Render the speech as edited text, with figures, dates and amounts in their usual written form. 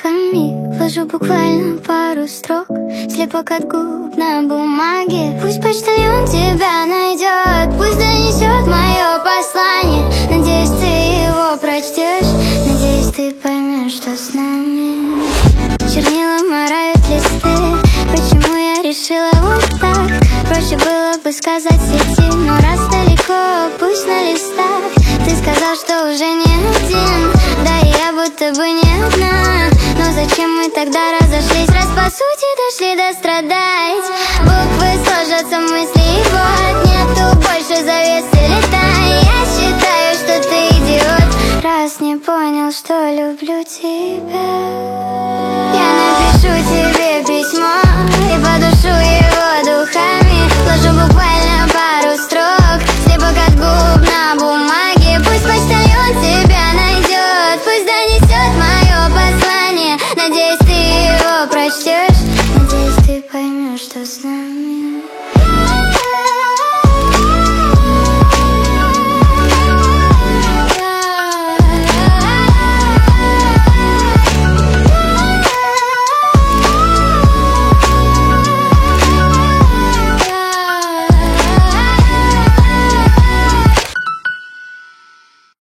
вмиг вложу буквально пару строк, слепок от губ на бумаге. Пусть почтальон тебя найдет, пусть донесет мое послание. Надеюсь, ты его прочтешь, надеюсь, ты поймешь, что с нами. Чернила морают листы, почему я решила вот так? Проще было бы сказать сети, но раз далеко, пусть на листах. Ты сказал, что уже не один, да и я будто бы не одна. Но зачем мы тогда разошлись, раз по сути дошли до страдать? Буквы сложатся, мысли